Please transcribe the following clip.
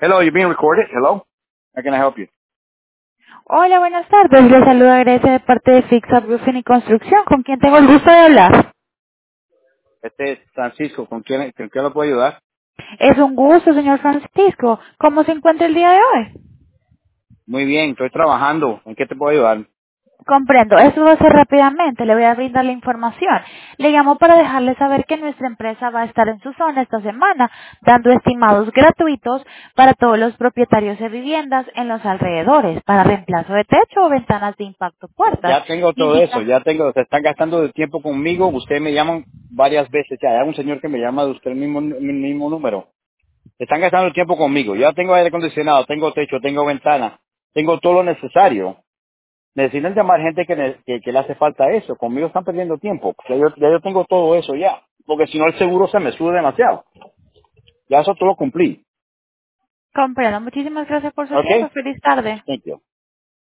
Hello, you're being recorded. Hello. How can I help you? Hola, buenas tardes. Les saluda Grecia de parte de Fix Up Roofing y Construcción. ¿Con quién tengo el gusto de hablar? Este es Francisco. ¿Con quién lo puedo ayudar? Es un gusto, señor Francisco. ¿Cómo se encuentra el día de hoy? Muy bien, estoy trabajando. ¿En qué te puedo ayudar? Comprendo. Eso va a ser rápidamente. Le voy a brindar la información. Le llamo para dejarle saber que nuestra empresa va a estar en su zona esta semana, dando estimados gratuitos para todos los propietarios de viviendas en los alrededores, para reemplazo de techo o ventanas de impacto puertas. Ya tengo todo eso. Indica. Se están gastando de tiempo conmigo. Ustedes me llaman varias veces. Ya hay un señor que me llama de usted el mismo número. Están gastando el tiempo conmigo. Ya tengo aire acondicionado, tengo techo, tengo ventana, tengo todo lo necesario. Necesitan llamar gente que le hace falta eso. Conmigo están perdiendo tiempo. Ya yo tengo todo eso ya. Porque si no el seguro se me sube demasiado. Ya eso todo lo cumplí. Comprendo. Muchísimas gracias por su tiempo. ¿Ok? Feliz tarde. Thank you.